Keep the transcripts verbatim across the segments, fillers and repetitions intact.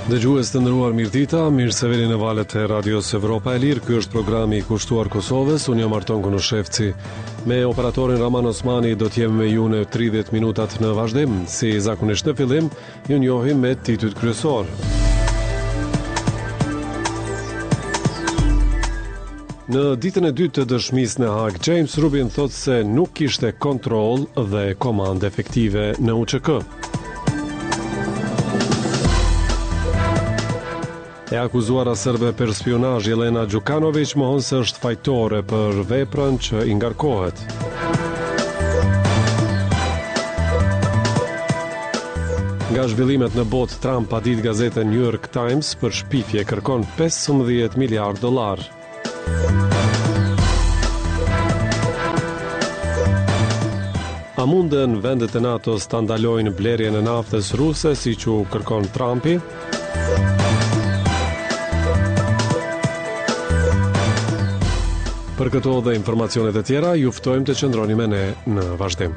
Dëgjues të nderuar, mirëdita, mirë se vini në valët e Radios Evropa e Lirë. Ky është programi i kushtuar Kosovës. Unë jam Arton Kunushevci. Me operatorin Raman Osmani do të jemi me ju në tridhjetë minutat në vazhdim. Si zakonisht në fillim, ju njohim me titujt kryesor. Në ditën e dytë të dëshmisë në Hag, James Rubin thotë se nuk kishte kontroll dhe komandë efektive në U Q K. E akuzuara serbe për spionazh Jelena Gjukanović mohon se është fajtore për veprën që i ngarkohet. Nga zhvillimet në botë, Trump pa ditë gazetën New York Times për shpifje kërkon pesëmbëdhjetë miliardë dollar. A munden vendet e NATO-s ta ndalojnë blerjen e naftës ruse siç u kërkon Trumpi? Për këto dhe informacionet e tjera, ju ftojmë të qëndroni me ne në vazhdim.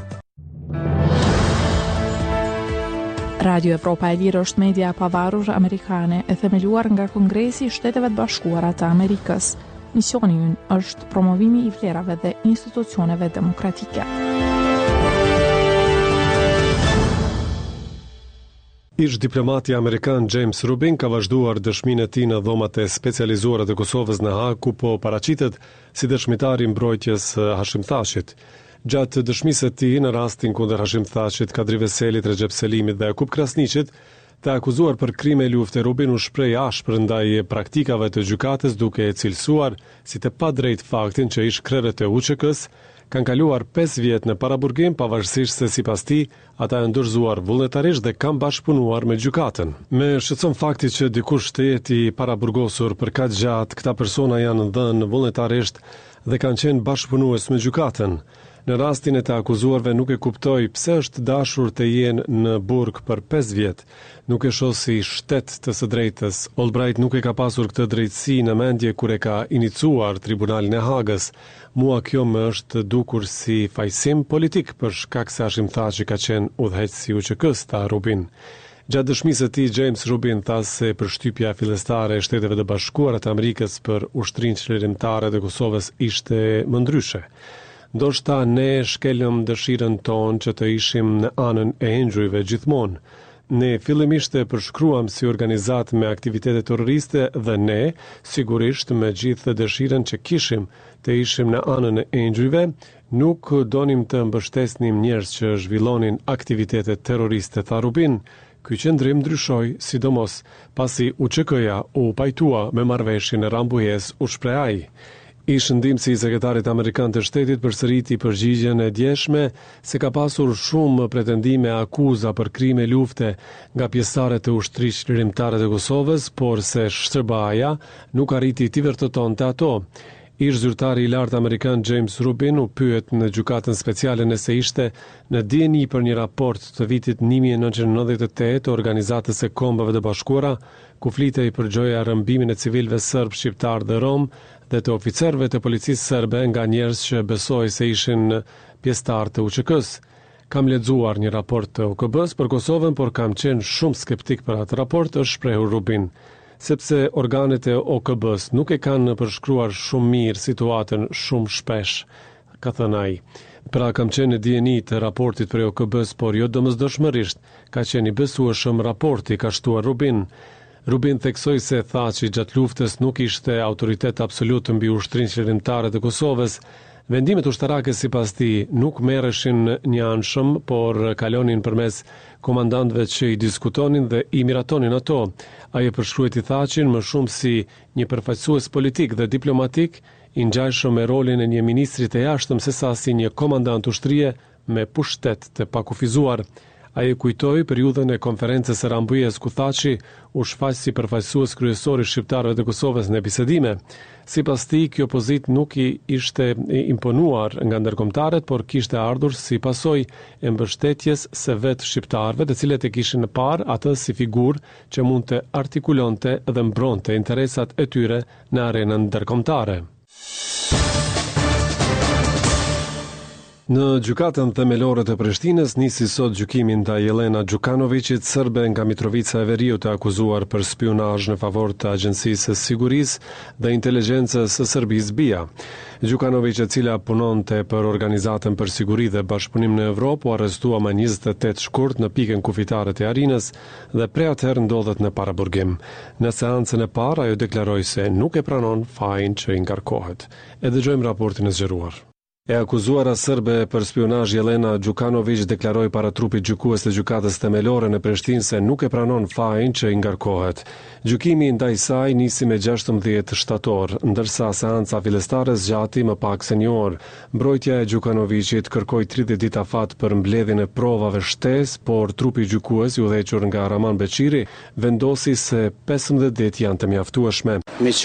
Radio Evropa e Lirë është media e pavarur amerikane e themeluar nga Kongresi i Shteteve të Bashkuara të Amerikës. Misioni i ynë është promovimi i vlerave dhe institucioneve demokratike. Ish diplomati amerikan James Rubin ka vazhduar dëshminë e tij në dhomat e specializuara të Kosovës në Hag, ku po paraqitet si dëshmitar i mbrojtjes Hashim Thashit. Gjatë dëshmisë së tij në rastin kundër Hashim Thashit, Kadri Veselit, Recep Selimit dhe Jakub Krasniqit, të akuzuar për krime lufte, Rubin u shpreh ashpër ndaj praktikave të gjykatës, duke e cilësuar si të padrejtë faktin që ish krerët e U Q K-s kanë kaluar pesë vjet në paraburgim, pavarësisht se sipas tij ata janë dorëzuar vullnetarisht dhe kanë bashkëpunuar me gjykatën. Me shqetëson fakti që dikush të jetë i paraburgosur për kaq gjatë, këta persona janë dhënë vullnetarisht dhe kanë qenë bashkëpunues me gjykatën. Në rastin e të akuzuarve nuk e kuptoj pse është dashur të jenë në burg për pesë vjet. Nuk e shoh si shtet të së drejtës. Albright nuk e ka pasur këtë drejtësi në mendje kur e ka inicuar Tribunalin e Hagës. Mua kjo më është dukur si fajsim politik për shkak se Hashim Thaçi ka qenë udhëheqësi i U Q K-s, tha Rubin. Gjatë dëshmisë së tij, James Rubin tha se përshtypja fillestare e Shteteve të Bashkuara të Amerikës për ushtrinë çlirimtare të Kosovës ishte më ndryshe. Ndoshta ne shkelëm dëshirën tonë që të ishim në anën e engjujve gjithmonë. Ne fillimisht e përshkruam si organizatë me aktivitete terroriste dhe ne, sigurisht me gjithë dëshirën që kishim të ishim në anën e engjujve, nuk donim të mbështesnim njerëz që zhvillonin aktivitete terroriste, tha Rubin. Ky qendrim ndryshoi, sidomos pasi U Q K-ja u pajtua me marrëveshjen e Rambujës, u shpreh ai. Ish ndihmësi i sekretarit amerikan të shtetit përsëriti përgjigjen e djeshme se ka pasur shumë pretendime akuza për krime lufte nga pjesëtarët e ushtrisë çlirimtare të Kosovës, por se Shtërbaja nuk arriti t'i vërtetonte ato. Ish zyrtari i lartë amerikan James Rubin u pyet në gjykatën speciale nëse ishte në dieni për një raport të vitit një mijë e nëntëqind e nëntëdhjetë e tetë të Organizatës së Kombeve të Bashkuara, ku flitej për gjoja rrëmbimin e civilëve serb, shqiptar dhe rom dhe të oficerëve të policisë serbe nga njerëz që besoi se ishin pjesëtar të U Q K-s. Kam lexuar një raport të O K B-s për Kosovën, por kam qenë shumë skeptik për atë raport, është shprehur Rubin, sepse organet e O K B-s nuk e kanë përshkruar shumë mirë situatën shumë shpesh, ka thënë ai. Pra kam qenë në dieni të raportit për O K B-s, por jo domosdoshmërisht ka qenë i besueshëm raporti, ka shtuar Rubin. Rubin theksoi se Thaçi gjatë luftës nuk ishte autoritet absolut mbi ushtrinë çlirimtare të Kosovës. Vendimet ushtarake sipas tij nuk merreshin një anshëm, por kalonin përmes komandantëve që i diskutonin dhe i miratonin ato. Ai e përshkruajti Thaçin më shumë si një përfaqësues politik dhe diplomatik, i ngjajshëm me rolin e një ministri të jashtëm sesa si një komandant ushtrie me pushtet të pakufizuar. Ai e kujtoi periudhën e konferencës së Rambujës ku Thaçi u shfaq si përfaqësues kryesor i shqiptarëve të Kosovës në bisedime. Sipas tij, kjo pozitë nuk i ishte imponuar nga ndërkombëtarët, por kishte ardhur si pasojë e mbështetjes së vetë shqiptarëve, të cilët e kishin në parë atë si figurë që mund të artikulonte dhe mbronte interesat e tyre në arenën ndërkombëtare. Në gjykatën themelore të Prishtinës nisi sot gjykimi ndaj Jelena Gjukanovićit, serbe nga Mitrovica e Veriut, e akuzuar për spionazh në favor të Agjencisë së Sigurisë dhe Inteligjencës së Serbisë B I A. Gjukanović, e cila punonte për Organizatën për Siguri dhe Bashkëpunim në Evropë, u arrestua më njëzet e tetë shkurt në pikën kufitare të Arinës dhe prej atëherë ndodhet në paraburgim. Në seancën e parë ajo deklaroi se nuk e pranon fajin që i ngarkohet. E dëgjojmë raportin e zgjeruar. E akuzuara serbe për spionazh Jelena Gjukanović deklaroi para trupit gjykues të gjykatës themelore në Prishtinë se nuk e pranon fajin që i ngarkohet. Gjykimi ndaj saj nisi me gjashtëmbëdhjetë shtator, ndërsa seanca fillestare zgjati më pak se një orë. Mbrojtja e Gjukanovićit kërkoi tridhjetë ditë afat për mbledhjen e provave shtesë, por trupi gjykues i udhëhequr nga Raman Beqiri vendosi se pesëmbëdhjetë ditë janë të mjaftueshme.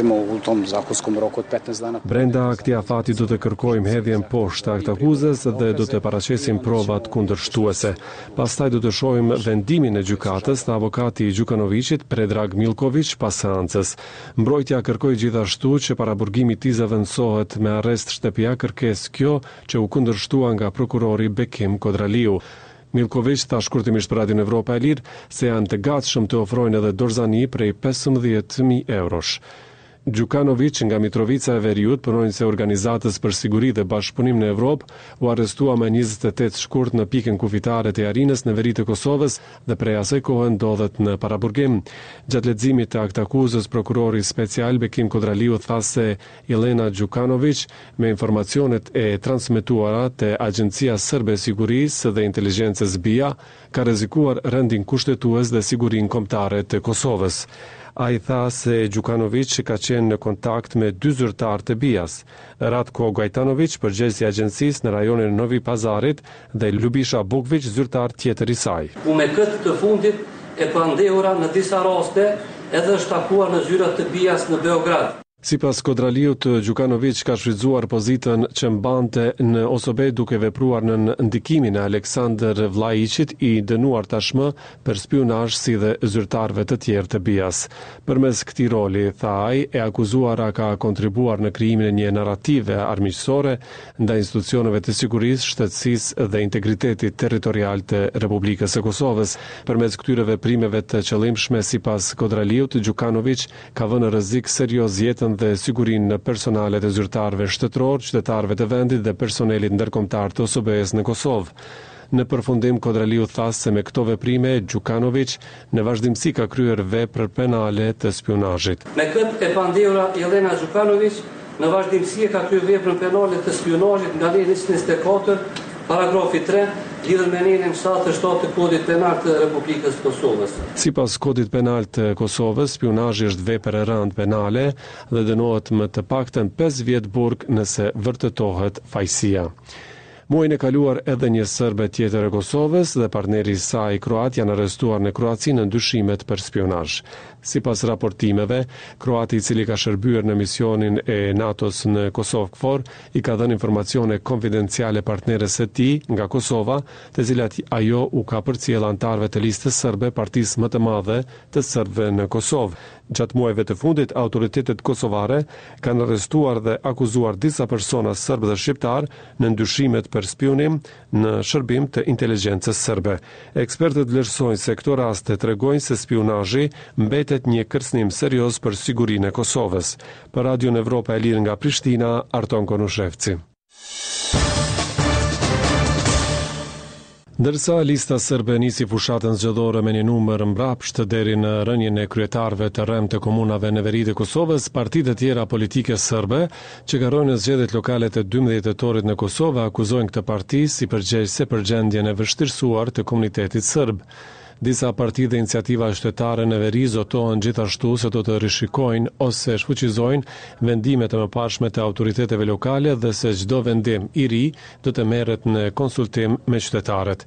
Brenda këtij afati do të kërkojmë hedhjen poshtë akt akuzës dhe do të paraqesim provat kundërshtuese. Pastaj do të shohim vendimin e gjykatës të avokati i Gjukanovićit, Predrag Milković, pas seancës. Mbrojtja kërkoi gjithashtu që paraburgimi i tij zëvendësohet me arrest shtëpia, kërkesë kjo që u kundërshtua nga prokurori Bekim Kodraliu. Milković tha shkurtimisht për Radion Evropa e Lirë se janë të gatshëm të ofrojnë edhe dorëzani prej pesëmbëdhjetë mijë eurosh. Gjukanović nga Mitrovica e Veriut, punonjës e Organizatës për Siguri dhe Bashkëpunim në Evropë, u arrestua më njëzet e tetë shkurt në pikën kufitare të Arinës në veri të Kosovës dhe prej asaj kohe ndodhet në paraburgim. Gjatë leximit të akt akuzës, prokurori special Bekim Kodraliu tha se Jelena Gjukanović, me informacionet e transmetuara te Agjencia Serbe e Sigurisë dhe Inteligjencës B I A, ka rrezikuar rendin kushtetues dhe sigurinë kombëtare të Kosovës. A i tha se Gjukanović ka qenë në kontakt me dy zyrtar të B I A-s, Ratko Gajtanović, përgjegjësi i agjencisë në rajonin e Novi Pazarit, dhe Lubisha Bukvić, zyrtar tjetër i saj. U me këtë të fundit e pandehura në disa raste edhe është takuar në zyrat të B I A-s në Beograd. Sipas Kodraliut, Gjukanović ka shfrytzuar pozitën që mbante në Osobe duke vepruar në ndikimin e Aleksandr Vlaiçit, i dënuar tashmë për spionazh si dhe zyrtarëve të tjerë të B I A-s. Përmes këtij roli, tha ai, e akuzuara ka kontribuar në krijimin e një narrative armiqësore ndaj institucioneve të sigurisë, shtetësisë dhe integritetit territorial të Republikës së Kosovës. Përmes këtyre veprimeve të qëllimshme, sipas Kodraliut, Gjukanović ka vënë në rrezik serioz jetën dhe sigurinë në personalet e zyrtarëve shtetëror, qytetarëve të vendit dhe personelit ndërkombëtar të O S B-s në Kosovë. Në përfundim, Kodraliu tha se me këto veprime Gjukanović në vazhdimsi ka kryer vepra penale të spionazhit. Me këtë e pandehura Jelena Gjukanović në vazhdimsi ka kryer veprën penale të spionazhit nga viti njëzet e katër, paragrafi tre, lidhur me nenin shtatëdhjetë e shtatë të Kodit Penal të Republikës së Kosovës. Sipas Kodit Penal të Kosovës, spionazhi është vepër e rëndë penale dhe dënohet më të paktën pesë vjet burg nëse vërtetohet fajësia. Muajin e kaluar edhe një serbe tjetër e Kosovës dhe partneri i saj kroat janë arrestuar në Kroaci në ndyshimet për spionazh. Sipas raportimeve, kroati i cili ka shërbyer në misionin e NATO-s në Kosovë KFOR i ka dhënë informacione konfidenciale partneres së tij nga Kosova, të cilat ajo u ka përcjell antarëve të listës serbe, partisë më të madhe të serbëve në Kosovë. Gjatë muajve të fundit, autoritetet kosovare kanë arrestuar dhe akuzuar disa persona serbë dhe shqiptar në ndyshimet për spionim në shërbim të inteligjencës serbe. Ekspertët vlerësojnë se këto raste tregojnë se spionazhi mbetet një kërcënim serioz për sigurinë e Kosovës. Për Radion Evropa e Lirë nga Prishtina, Arton Konushevci. Ndërsa lista serbe nisi fushatën zgjedhore me një numër mbrapsht deri në rënien e kryetarëve të rrem të komunave në veri të Kosovës, partitë e tjera politike serbe që garojnë në zgjedhjet lokale të dymbëdhjetë tetorit në Kosovë akuzojnë këtë parti si përgjegjëse për gjendjen e vështirësuar të komunitetit serb. Disa parti dhe iniciativa shtetare në veri zotohen gjithashtu se do të rishikojnë ose shfuqizojnë vendimet e mëparshme të autoriteteve lokale dhe se çdo vendim i ri do të merret në konsultim me qytetarët.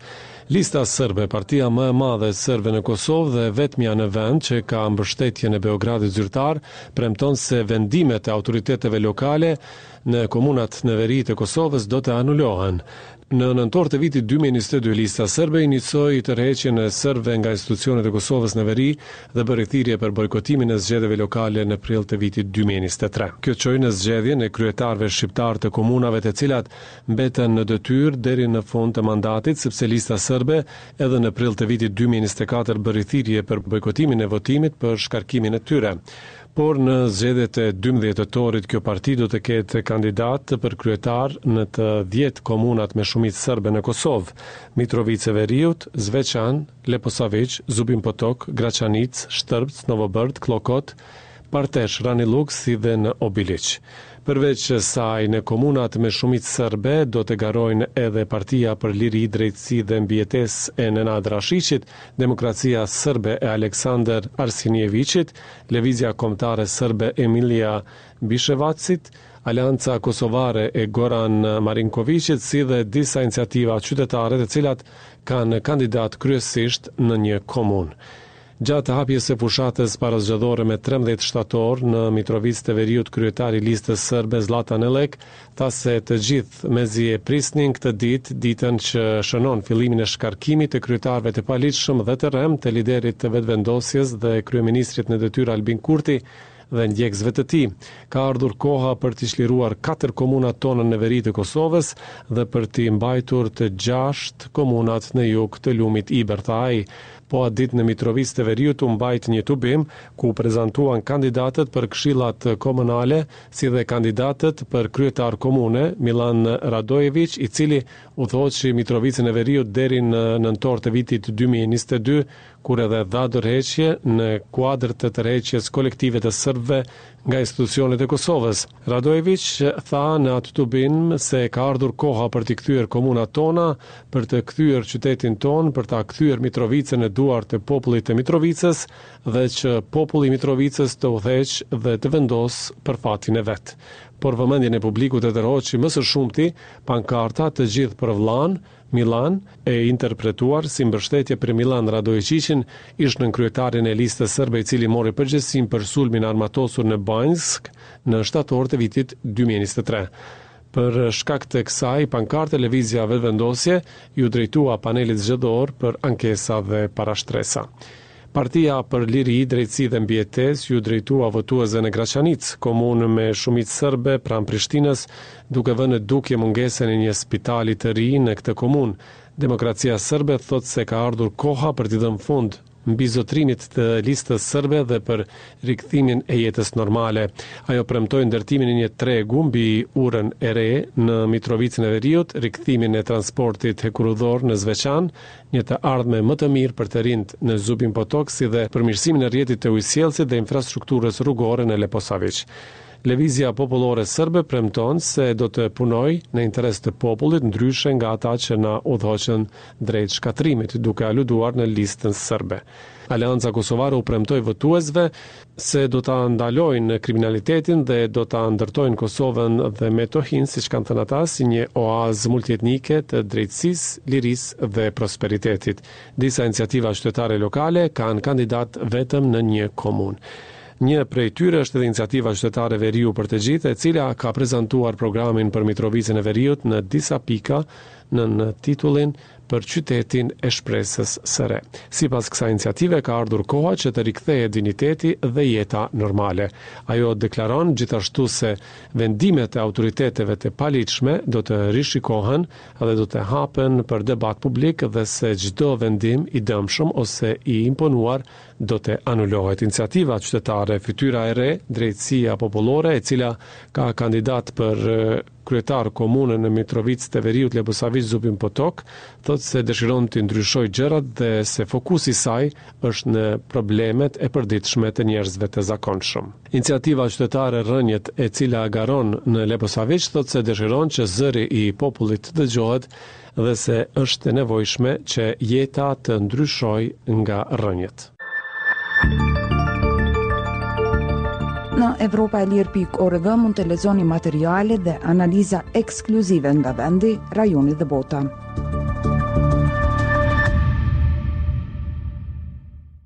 Lista Sërbe, partia më e madhe sërbe në Kosovë dhe vetmja në vend që ka mbështetjen e Beogradit zyrtar, premton se vendimet e autoriteteve lokale në komunat në veri të Kosovës do të anulohen. Në nëntor të vitit dy mijë e njëzet e dy, Lista Sërbe inicoi tërheqjen e serbëve nga institucionet e Kosovës në veri dhe bëri thirrje për bojkotimin e zgjedhjeve lokale në prill të vitit dy mijë e njëzet e tre. Kjo çoi në zgjedhjen e kryetarëve shqiptar të komunave të cilat mbeten në detyrë deri në fund të mandatit, sepse Lista Sërbe edhe në prill të vitit dy mijë e njëzet e katër bëri thirrje për bojkotimin e votimit për shkarkimin e tyre. Por në zgjedhjet e dymbëdhjetë torit kjo parti do të ketë kandidat për kryetar në të dhjetë komunat me shumicë serbe në Kosovë: Mitrovica e Veriut, Zveçan, Leposavić, Zubin Potok, Gračanic, Shtrpc, Novobërd, Klokot, Partesh, Raniluk si dhe në Obiliq. Përveç saj, në komunat me shumicë serbe do të garojnë edhe Partia për Liri, Drejtësi dhe Mbijetesë e Nenad Rashiqit, Demokracia Sërbe e Aleksandar Arsinjevićit, Lëvizja Kombëtare Sërbe Emilia Bishevacit, Alianca Kosovare e Goran Marinkovićit, si dhe disa iniciativa qytetare të cilat kanë kandidat kryesisht në një komunë. Gjatë hapjes së fushatës parazgjedhore me trembëdhjetë shtator në Mitrovicë të Veriut, kryetari i listës sërbe Zlatan Elek tha se të gjithë mezi e prisnin këtë ditë, ditën që shënon fillimin e shkarkimit të kryetarëve të paligjshëm dhe të rrem të liderit të vetëvendosjes dhe kryeministrit në detyrë Albin Kurti dhe ndjekësve të tij. Ka ardhur koha për të çliruar katër komunat tona në veri të Kosovës dhe për të mbajtur të gjashtë komunat në jug të lumit Iber, tha ai. Po atë ditë në Mitrovicë të Veriut u mbajt një tubim ku prezantuan kandidatët për këshillat komunale si dhe kandidatët për kryetar komune, Milan Radojević, i cili udhëhoqi Mitrovicën e Veriut deri në nëntor të vitit dy mijë e njëzet e dy, kur edhe dha dorëheqje në kuadër të tërheqjes kolektive të serbëve nga institucionet e Kosovës. Radojević tha në atë tubim se ka ardhur koha për të kthyer komunat tona, për të kthyer qytetin ton, për ta kthyer Mitrovicën në duart të popullit të Mitrovicës dhe që populli i Mitrovicës të udhëheq dhe të vendos për fatin e vet. Por vëmendjen e publikut e tërhoqi më së shumti pankarta të gjithë për vllan Milan, e interpretuar si mbështetje për Milan Radojčićin, ish nën kryetarin e listës sërbe, i cili mori përgjegjësinë për sulmin armatosur në Banjsk në shtator të vitit dy mijë e njëzet e tre. Për shkak të kësaj pankarte, lëvizja vetëvendosje ju drejtua panelit zgjedhor për ankesa dhe parashtresa. Partia për Liri, Drejtësi dhe Mbijetesë ju drejtua votuesve në Gračanic, komunë me shumicë serbe pranë Prishtinës, duke vënë në dukje mungesën e një spitali të ri në këtë komunë. Demokracia sërbe thotë se ka ardhur koha për t'i dhënë fund mbizotrimit të listës sërbe dhe për rikthimin e jetës normale. Ajo premtoi ndërtimin e një tregu mbi urën e re në Mitrovicën e Veriut, rikthimin e transportit hekurudhor në Zveçan, një të ardhme më të mirë për të rinjt në Zubin Potok, si dhe përmirësimin e rrjetit të ujësjellësit dhe infrastrukturës rrugore në Leposavić. Lëvizja popullore sërbe premton se do të punoj në interes të popullit, ndryshe nga ata që na udhëhoqën drejt shkatrimit, duke aluduar në listën sërbe. Alianca Kosovare u premtoi votuesve se do ta ndalojnë kriminalitetin dhe do ta ndërtojnë Kosovën dhe Metohin, siç kanë thënë ata, si një oazë multietnike të drejtësisë, lirisë dhe prosperitetit. Disa iniciativa qytetare lokale kanë kandidat vetëm në një komunë. Një prej tyre është edhe iniciativa qytetare Veriu për të gjithë, e cila ka prezantuar programin për Mitrovicën e Veriut në disa pika në, në titullin për qytetin e shpresës së re. Sipas kësaj iniciative ka ardhur koha që të rikthehet dinjiteti dhe jeta normale. Ajo deklaron gjithashtu se vendimet e autoriteteve të paligjshme do të rishikohen dhe do të hapen për debat publik dhe se çdo vendim i dëmshëm ose i imponuar do të anulohet. Iniciativa qytetare Fytyra e re, Drejtësia popullore, e cila ka kandidat për kryetar komunën në Mitrovicë të Veriut, Leposavić, Zubin Potok, thotë se dëshiron të ndryshojë gjërat dhe se fokusi i saj është në problemet e përditshme të njerëzve të zakonshëm. Iniciativa qytetare Rënjet, e cila garon në Leposavić, thotë se dëshiron që zëri i popullit të dëgjohet dhe se është e nevojshme që jeta të ndryshojë nga rënjet. Në Evropa e Lirë pikë org mund të lexoni materiale dhe analiza ekskluzive nga vendi, rajoni dhe bota.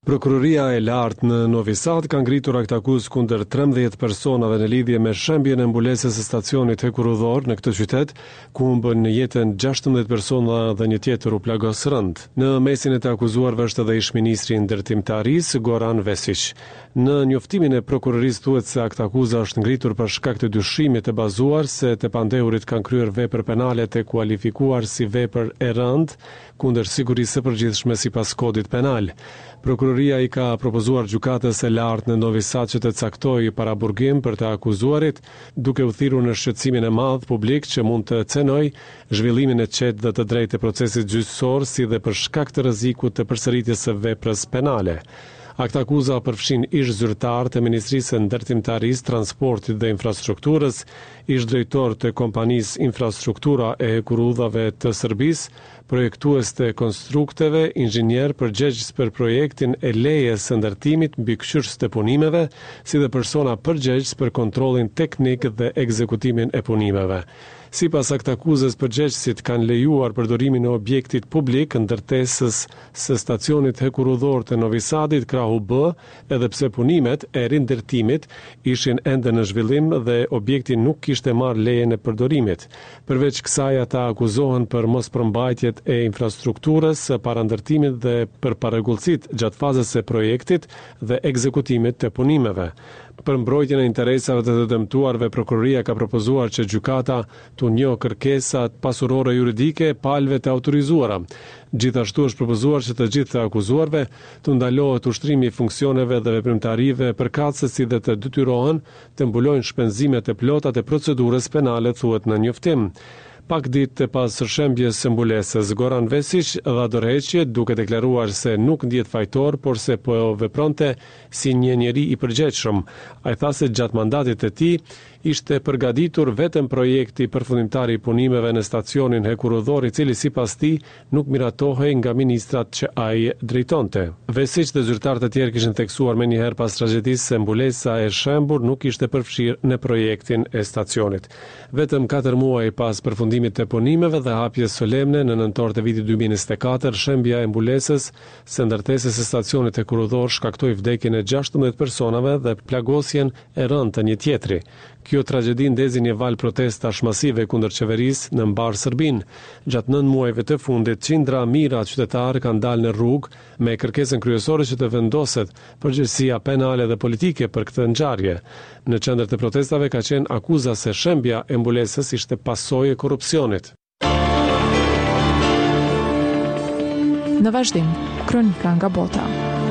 Prokuroria e lartë në Novi Sad ka ngritur aktakuzë kundër trembëdhjetë personave në lidhje me shembjen e mbulesës së stacionit hekurudhor në këtë qytet, ku humbën jetën gjashtëmbëdhjetë persona dhe një tjetër u plagos rënd. Në mesin e të akuzuarve është edhe ish-ministri i ndërtimtarisë Goran Vesic. Në njoftimin e prokurorisë thuhet se aktakuza është ngritur për shkak të dyshimit të bazuar se të pandehurit kanë kryer vepër penale të kualifikuar si vepër e rënd kundër sigurisë së përgjithshme sipas kodit penal. Prokuroria i ka propozuar gjykatës së lartë në Novi Sad që të caktojë paraburgim për të akuzuarit, duke u thirrur në shqetësimin e madh publik që mund të cenojë zhvillimin e qetë dhe të drejtë të procesit gjyqësor, si dhe për shkak të rrezikut të përsëritjes së veprës penale. Aktakuza përfshin ish zyrtar të Ministrisë së Ndërtimtarisë, Transportit dhe Infrastrukturës, ish drejtor të kompanisë Infrastruktura e Hekurudhave të Serbisë, projektues të konstrukteve, inxhinier përgjegjës për projektin e lejes së ndërtimit mbi këshyrës të punimeve, si dhe persona përgjegjës për kontrollin teknik dhe ekzekutimin e punimeve. Sipas aktakuzës, përgjegjësit kanë lejuar përdorimin e objektit publik ndërtesës së stacionit hekurudhor të Novi Sadit krahu B, edhe pse punimet e rindërtimit ishin ende në zhvillim dhe objekti nuk kishte marrë lejen e përdorimit. Përveç kësaj, ata akuzohen për mospërmbajtjet e infrastrukturës së parandërtimit dhe për parregullësitë gjatë fazës së projektit dhe ekzekutimit të punimeve. Për mbrojtjen e interesave të të dëmtuarve, prokuroria ka propozuar që gjykata të njohë kërkesat pasurore juridike palëve të autorizuara. Gjithashtu është propozuar që të gjithë të akuzuarve të ndalohet ushtrimi i funksioneve dhe veprimtarive përkatëse, si dhe të detyrohen të mbulojnë shpenzimet e plota të procedurës penale, thuhet në njoftim. Pak ditë pas shembjes së mbulesës, Goran Vesic dha dorëheqje duke deklaruar se nuk ndihet fajtor, por se po vepronte si një njeri i përgjegjshëm. Ai tha se gjatë mandatit të tij ishte përgatitur vetëm projekti përfundimtar i punimeve në stacionin hekurudhor, i cili sipas tij nuk miratohej nga ministrat që ai drejtonte. Vesic dhe zyrtarët e tjerë kishin theksuar menjëherë pas tragjedisë se mbulesa e shembur nuk ishte përfshirë në projektin e stacionit. Vetëm katër muaj pas përfundimit të punimeve dhe hapjes solemne në nëntor të vitit dy mijë e njëzet e katër, shembja e mbulesës së ndërtesës së stacionit hekurudhor shkaktoi vdekjen e gjashtëmbëdhjetë personave dhe plagosjen e rëndë të një tjetri. Kjo tragjedi ndezi një val protestash masive kundër qeverisë në mbar Serbinë. Gjatë nëntë muajve të fundit, qindra mijëra qytetarë kanë dalë në rrugë me kërkesën kryesore që të vendoset përgjegjësia penale dhe politike për këtë ngjarje. Në qendër të protestave ka qenë akuza se shembja e mbulesës ishte pasojë e korrupsionit. Në vazhdim, kronika nga bota.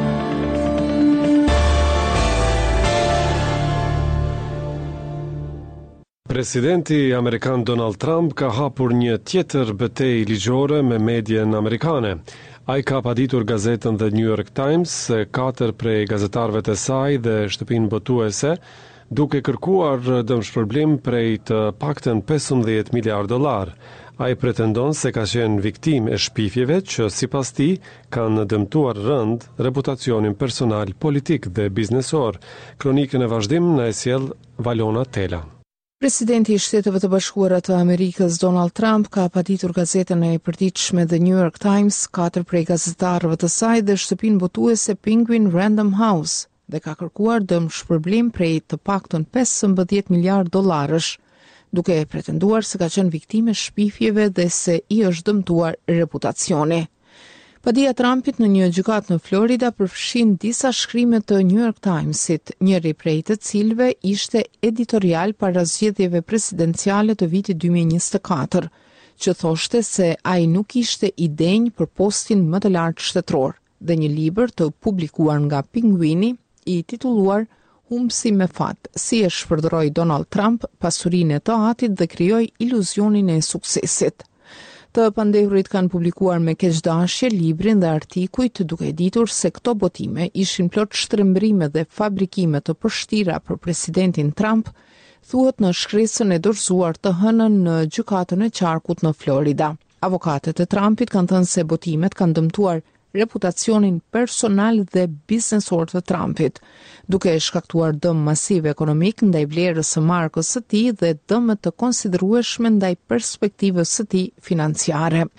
Presidenti Amerikan Donald Trump ka hapur një tjetër betejë ligjore me medien amerikane. Ai ka paditur gazetën The New York Times se katër prej gazetarëve të saj dhe shtëpinë botuese, duke kërkuar dëmshpërblim prej të paktën pesëmbëdhjetë miliardë dollar. Ai pretendon se ka qenë viktimë e shpifjeve që sipas tij kanë dëmtuar rënd reputacionin personal, politik dhe biznesor. Kronikën e vazhdim na e sjell Valona Tela. Presidenti i Shteteve të Bashkuara të Amerikës Donald Trump ka paditur gazetën e përditshme The New York Times, katër prej gazetarëve të saj dhe shtëpinë botuese Penguin Random House dhe ka kërkuar dëmshpërblim prej të paktën pesëmbëdhjetë miliardë dollarësh, duke pretenduar se ka qenë viktimë e shpifjeve dhe se i është dëmtuar reputacioni. Padia Trumpit në një gjykatë në Florida përfshin disa shkrime të New York Timesit, njëri prej të cilëve ishte editorial para zgjedhjeve presidenciale të vitit dy mijë e njëzet e katër, që thoshte se ai nuk ishte i denjë për postin më të lartë shtetëror, dhe një libër të publikuar nga Pinguini i titulluar Humbsi me fat, si e shpërndroi Donald Trump pasurinë e të atit dhe krijoi iluzionin e suksesit. Të pandehurit kanë publikuar me keqdashje librin dhe artikujt, duke ditur se këto botime ishin plot shtrembrime dhe fabrikime të përshtatshme për presidentin Trump, thuhet në shkresën e dorëzuar të hënën në gjykatën e qarkut në Florida. Avokatët e Trumpit kanë thënë se botimet kanë dëmtuar reputacionin personal dhe biznesor të Trumpit, duke shkaktuar dëm masiv ekonomik ndaj vlerës së markës së tij dhe dëme të konsiderueshme ndaj perspektivës së tij financiare.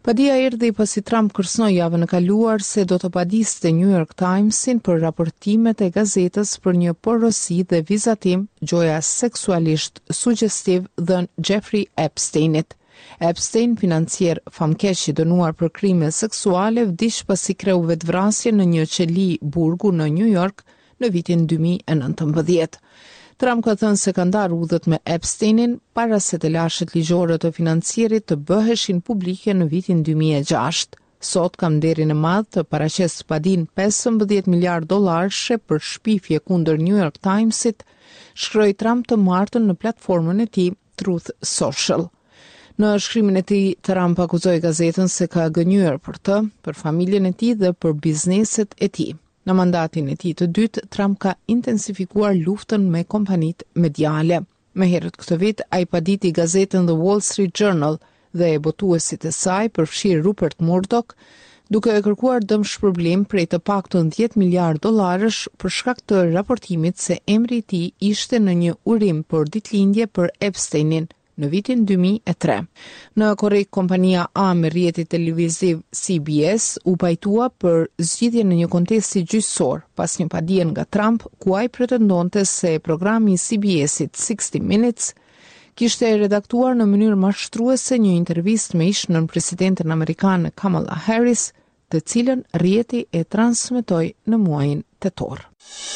Padia erdhi pasi Trump kërcënoi javën e kaluar se do të padiste New York Timesin për raportimet e gazetës për një porosi dhe vizatim gjoja seksualisht suggestiv dhënë Jeffrey Epsteinit. Epstein, financier famkeq i dënuar për krime seksuale, vdiq pasi kreu vetvrasje në një qeli burgu në New York në vitin dy mijë e nëntëmbëdhjetë. Trump ka thënë se ka ndarë udhët me Epsteinin para se të lashet ligjore të financierit të bëheshin publike në vitin dy mijë e gjashtë. Sot kam nderin e madh të paraqes padin pesëmbëdhjetë miliardë dollarësh për shpifje kundër New York Timesit, shkroi Trump të martën në platformën e tij Truth Social. Në shkrimin e tij, Trump akuzoi gazetën se ka gënjur për të, për familjen e tij dhe për bizneset e tij. Në mandatin e tij të dytë, Trump ka intensifikuar luftën me kompanitë mediale. Më herët këtë vit, ai paditi gazetën The Wall Street Journal dhe botuesit e saj, përfshirë Rupert Murdoch, duke e kërkuar dëmshpërblim prej të paktën dhjetë miliardë dollarësh për shkak të raportimit se emri i tij ishte në një urim për ditëlindje për Epsteinin në vitin dy mijë e tre. Në Korejë, kompania A me rrjeti televiziv C B S u pajtua për zgjidhje në një kontesti gjyqësor pas një padie nga Trump, ku ai pretendonte se programi i C B S-it sixty minutes kishte redaktuar në mënyrë mashtruese një intervistë me ish-nën presidenten amerikan Kamala Harris, të cilën rrjeti e transmetoi në muajin tetor.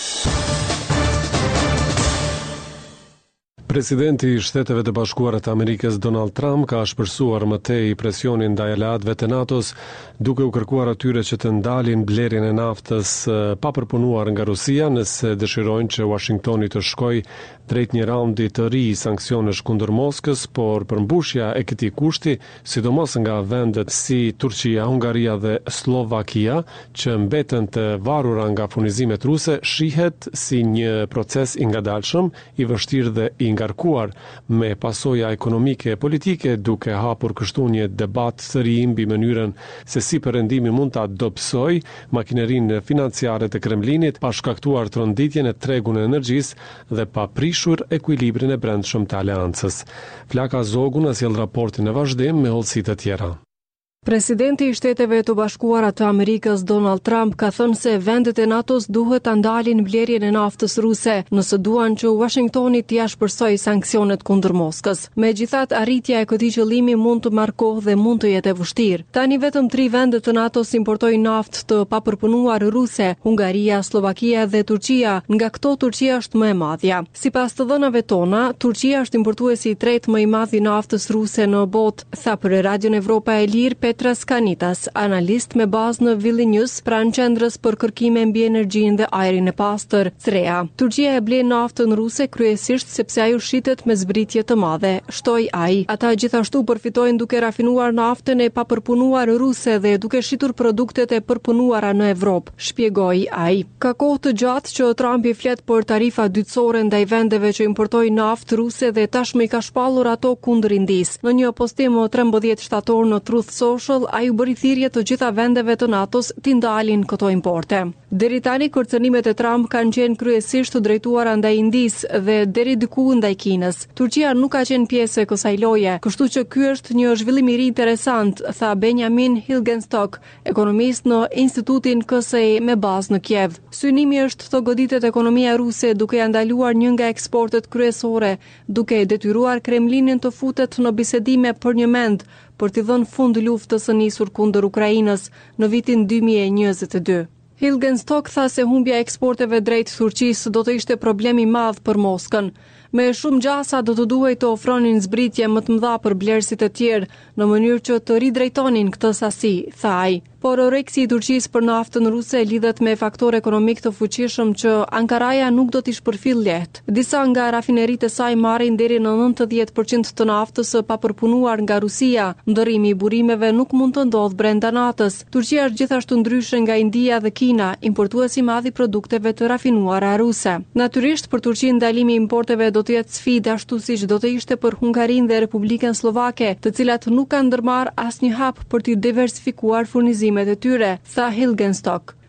Presidenti i Shteteve të Bashkuara të Amerikës Donald Trump ka shpërsuar më tej presionin ndaj aleatëve të NATO-s, duke u kërkuar atyre që të ndalin blerjen e naftës pa përpunuar nga Rusia nëse dëshirojnë që Washingtoni të shkojë drejt një raundi të ri sanksionesh kundër Moskës, por përmbushja e këtij kushti, sidomos nga vendet si Turqia, Hungaria dhe Slovakia, që mbeten të varura nga furnizimet ruse, shihet si një proces i ngadalshëm, i vështirë dhe i ngarkuar me pasoja ekonomike e politike, duke hapur kështu një debat të ri mbi mënyrën se si perëndimi mund ta dobësoj makinerinë financiare të Kremlinit pa shkaktuar tronditjen e tregut të energjisë dhe pa prishur ekuilibrin e brendshëm të aleancës. Flaka Zogu na sjell raportin e vazhdim me hollësi të tjera. Presidenti i Shteteve të Bashkuara të Amerikës Donald Trump ka thënë se vendet e NATO-s duhet ta ndalin blerjen e naftës ruse nëse duan që Washingtoni t'i shpërsojë sanksionet kundër Moskës. Megjithatë, arritja e këtij qëllimi mund të marrë kohë dhe mund të jetë e vështirë. Tani vetëm tre vende të NATO-s importojnë naftë të papërpunuar ruse: Hungaria, Slovakia dhe Turqia. Nga këto, Turqia është më e madhja. Sipas të dhënave tona, Turqia është importuesi i tretë më i madh i naftës ruse në botë, tha për Radion Evropa e Lirë Petra Skanitas, analist me bazë në Vilnius, pranë qendrës për kërkime mbi energjinë dhe ajrin e pastër, C R E A. Turqia e blen naftën ruse kryesisht sepse ajo shitet me zbritje të madhe, shtoi ai. Ata gjithashtu përfitojnë duke rafinuar naftën e papërpunuar ruse dhe duke shitur produktet e përpunuara në Evropë, shpjegoi ai. Ka kohë të gjatë që Trump i flet për tarifa dytësore ndaj vendeve që importojnë naftë ruse dhe tashmë i ka shpallur ato kundër Indisë. Në një postim më trembëdhjetë shtator në Truth Social, ai u bëri thirrje të gjitha vendeve të NATO-s t'i ndalin këto importe. Deri tani kërcënimet e Trump kanë qenë kryesisht të drejtuara ndaj Indisë dhe deri diku ndaj Kinës. Turqia nuk ka qenë pjesë e kësaj loje, kështu që ky është një zhvillim i ri interesant, tha Benjamin Hilgenstock, ekonomist në Institutin K S E me bazë në Kiev. Synimi është të goditet ekonomia ruse duke ja ndaluar një nga eksportet kryesore, duke detyruar Kremlinin të futet në bisedime për një mend për t'i dhënë fund luftës së nisur kundër Ukrainës në vitin dy mijë e njëzet e dy. Hilgenstock tha se humbja e eksporteve drejt Turqisë do të ishte problem i madh për Moskën. Me shumë gjasa do të duhej të ofronin zbritje më të mëdha për blerësit e tjerë në mënyrë që të ridrejtonin këtë sasi, tha ai. Por oreksi i Turqisë për naftën ruse lidhet me faktor ekonomik të fuqishëm që Ankaraja nuk do t'i shpërfill lehtë. Disa nga rafineritë e saj marrin deri në nëntëdhjetë përqind të naftës së papërpunuar nga Rusia. Ndërrimi i burimeve nuk mund të ndodhë brenda natës. Turqia është gjithashtu ndryshe nga India dhe Kina, importuesi i madh i produkteve të rafinuara ruse. Natyrisht, për Turqinë ndalimi i importeve do të jetë sfidë ashtu siç do të ishte për Hungarinë dhe Republikën Slovake, të cilat nuk kanë ndërmarrë asnjë hap për të diversifikuar furnizimet e tyre, tha Hilgenstock.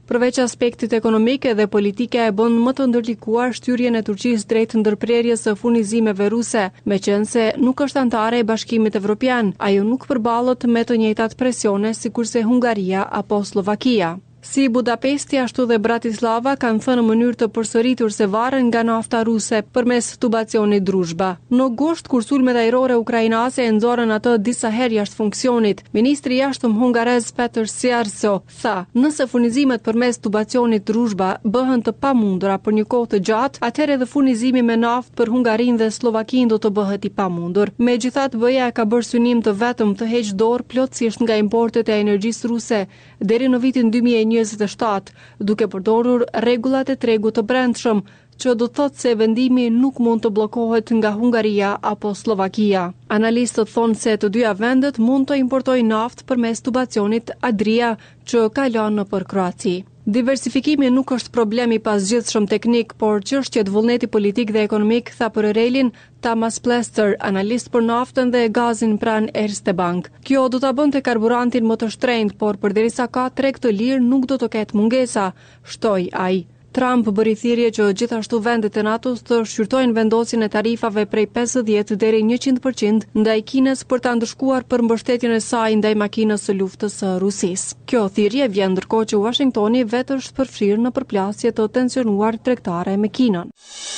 Përveç aspektit ekonomik edhe politike e bën më të ndërlikuar shtyrjen e Turqisë drejt ndërprerjes së furnizimeve ruse, meqense nuk është anëtare e Bashkimit Evropian, ajo nuk përballet me të njëjtat presione sikurse Hungaria apo Slovakia. Si Budapesti ashtu dhe Bratislava kanë thënë në mënyrë të përsëritur se varen nga nafta ruse përmes tubacionit Druzhba. Në gusht, kur sulmet ajrore ukrainase e nxorën atë disa herë jashtë funksionit, ministri i jashtëm hungarez Petr Siarso tha: "Nëse furnizimet përmes tubacionit Druzhba bëhen të pamundura për një kohë të gjatë, atëherë edhe furnizimi me naftë për Hungarinë dhe Slovakinë do të bëhet i pamundur." Megjithatë, B E-ja ka bërë synim të vetëm të heqë dorë plotësisht nga importet e energjisë ruse deri në vitin dy mijë e njëzet e shtatë, duke përdorur rregullat e tregut të brendshëm, që do të thotë se vendimi nuk mund të bllokohet nga Hungaria apo Slovakia. Analistët thonë se të dyja vendet mund të importojnë naftë përmes tubacionit Adria, që kalon nëpër Kroaci. Diversifikimi nuk është problem i pasgjithshëm teknik, por çështjet vullneti politik dhe ekonomik, tha për Relin Tamas Plester, analist për naftën dhe gazin pranë Erste Bank. Kjo do ta bënte karburantin më të shtrenjtë, por përderisa ka treg të lirë nuk do të ketë mungesa, shtoi ai. Trump bëri thirrje që gjithashtu vendet e NATO-s të shqyrtojnë vendosjen e tarifave prej pesëdhjetë deri njëqind përqind ndaj Kinës për ta ndëshkuar për mbështetjen e saj ndaj makinës së luftës së Rusisë. Kjo thirrje vjen ndërkohë që Washingtoni vetë është përfshirë në përplasje të tensionuar tregtare me Kinën.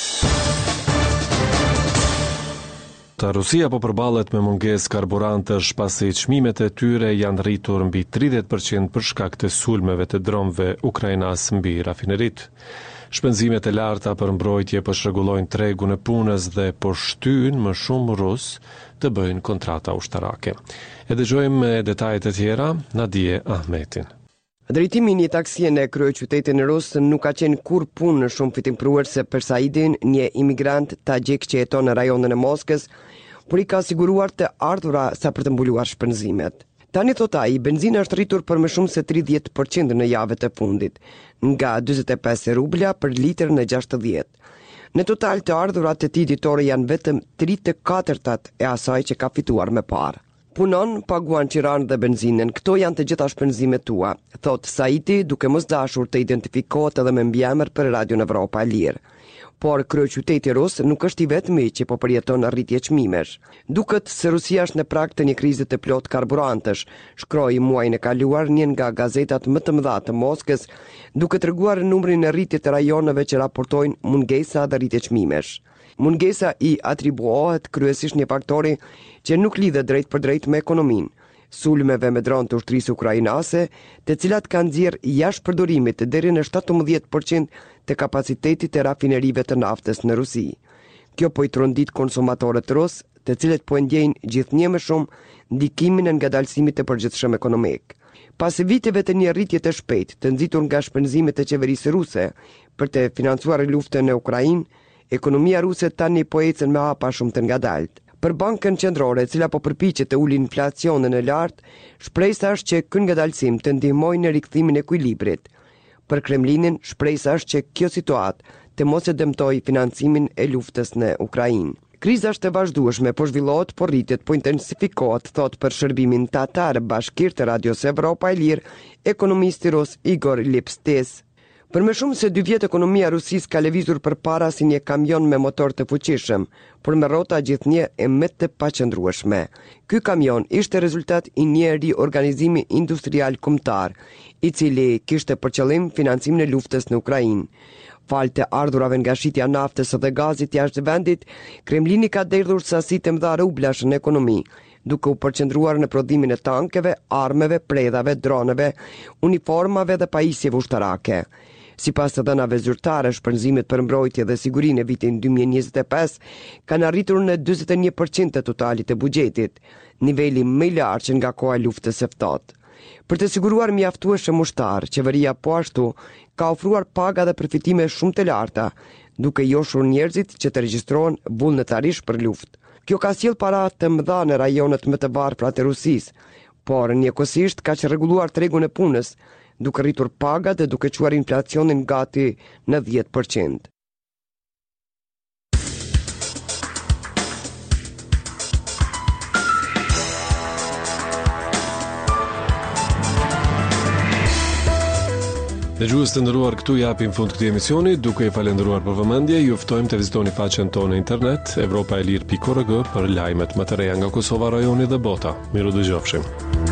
Rusia po përballet me mungesë karburantesh pasi çmimet e tyre janë rritur mbi tridhjetë përqind për shkak të sulmeve të dronëve ukrainas mbi rafineritë. Shpenzimet e larta për mbrojtje po shregullojnë tregun e punës dhe po shtyjnë më shumë rus të bëjnë kontrata ushtarake. E dëgjojmë detajet e tjera Nadije Ahmetin. Drejtimi një taksie në kryeqytetin rus nuk ka qenë kur punë shumë fitimtruese për Saidin, një imigrant tagjik që jeton në rajonin e Moskës, por i ka siguruar të ardhura sa për të mbuluar shpenzimet. Tani thot ai, benzina është rritur për më shumë se tridhjetë përqind në javët e fundit, nga dyzet e pesë rubla për litër në gjashtëdhjetë. Në total të ardhurat e tij ditore janë vetëm tre të katërtat e asaj që ka fituar më parë. Punon, paguan qiran dhe benzinën, këto janë të gjitha shpenzimet tua, thot Saiti, duke mos dashur të identifikohet edhe me mbiemër për Radio Evropa e Lirë. Por kryeqyteti rus nuk është i vetmi që po përjeton rritje çmimesh. Duket se Rusia është në prag të një krize të plot karburantesh, shkroi muajin e kaluar një nga gazetat më të mëdha të Moskës, duke treguar numrin e rritjes të rajoneve që raportojnë mungesa dhe rritje çmimesh. Mungesa i atribuohet kryesisht një faktori që nuk lidhet drejt për drejt me ekonominë, sulmeve me dronë të ushtrisë ukrainase, të cilat kanë nxjerrë jashtë përdorimit deri në shtatëmbëdhjetë përqind të kapacitetit të rafinerive të naftës në Rusi. Kjo po i trondit konsumatorët rus, të cilët po ndjejnë gjithnjë më shumë ndikimin e ngadalësimit të përgjithshëm ekonomik. Pas viteve të një rritje të shpejtë të nxitur nga shpenzimet e qeverisë ruse për të financuar luftën në Ukrainë, ekonomia ruse tani po ecën me hapa shumë të ngadaltë. Për bankën qendrore, e cila po përpiqet të ulë inflacionin e lartë, shpresa është që ky ngadalësim të ndihmojë në rikthimin e ekuilibrit. Për Kremlinin, shpresa është që kjo situatë të mos e dëmtojë financimin e luftës në Ukrainë. Kriza është e vazhdueshme, po zhvillohet, po rritet, po intensifikohet, thot për shërbimin tatar bashkir të Radios Evropa e Lirë, ekonomisti rus Igor Lipstes. Për më shumë se dy vjet ekonomia e Rusisë ka lëvizur përpara si një kamion me motor të fuqishëm, por me rrota gjithnjë e më të paqëndrueshme. Ky kamion ishte rezultat i një riorganizimi industrial kombëtar, i cili kishte për qëllim financimin e luftës në Ukrainë. Falë të ardhurave nga shitja naftës dhe gazit jashtë vendit, Kremlini ka derdhur sasi të mëdha rublash në ekonomi, duke u përqendruar në prodhimin e tankeve, armeve, predhave, droneve, uniformave dhe pajisjeve ushtarake. Sipas të dhënave zyrtare, shpenzimet për mbrojtje dhe sigurinë e vitin dy mijë e njëzet e pesë kanë arritur në njëzet e një përqind të totalit të buxhetit, niveli më i lartë që nga koha e luftës së ftohtë. Për të siguruar mjaftueshëm ushtar, qeveria po ashtu ka ofruar paga dhe përfitime shumë të larta, duke joshur njerëzit që të regjistrohen vullnetarisht për luftë. Kjo ka sjell para të mëdha në rajonet më të varfra të Rusisë, por njëkohësisht ka çrregulluar tregun e punës, duke rritur pagat dhe duke çuar inflacionin gati në dhjetë përqind. Dëgjues të nderuar, këtu japim fund këtij emisioni, duke ju falendëruar për vëmendje. Ju ftojmë të vizitoni faqen tonë në internet evropaelir pikë org për lajmet më të reja nga Kosova, rajoni dhe bota. Miru dëgjofshim.